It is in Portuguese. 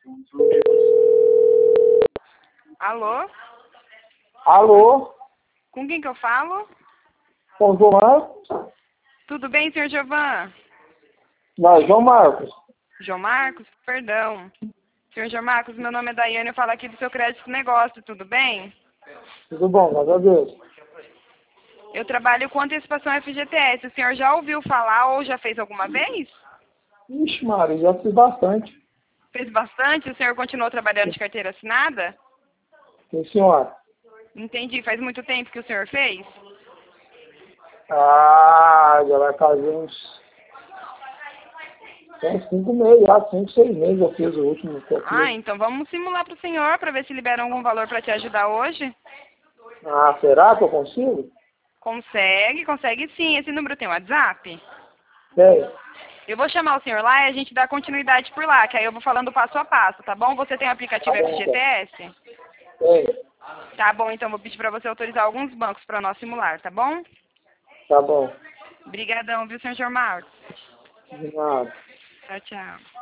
Alô? Alô? Com quem que eu falo? Com o João Marcos? Tudo bem, senhor Giovan? Não, João Marcos. João Marcos? Perdão. Senhor João Marcos, meu nome é Daiane, eu falo aqui do seu crédito negócio, tudo bem? Tudo bom, graças a Deus. Eu trabalho com antecipação FGTS. O senhor já ouviu falar ou já fez alguma vez? Ixi, Maria, já fiz bastante. Fez bastante? O senhor continuou trabalhando de carteira assinada? Sim, senhora. Entendi. Faz muito tempo que o senhor fez? Já vai fazer uns 5 meses, já 5, 6 meses eu fiz o último que eu fiz. Então vamos simular para o senhor para ver se liberam algum valor para te ajudar hoje. Será que eu consigo? Consegue sim. Esse número tem WhatsApp? Tem. Eu vou chamar o senhor lá e a gente dá continuidade por lá, que aí eu vou falando passo a passo, tá bom? Você tem o aplicativo Tá bom, então. FGTS? Tem. Tá bom, então vou pedir para você autorizar alguns bancos para nós simular, tá bom? Tá bom. Obrigadão, viu, senhor Marcos? De nada. Tchau, tchau.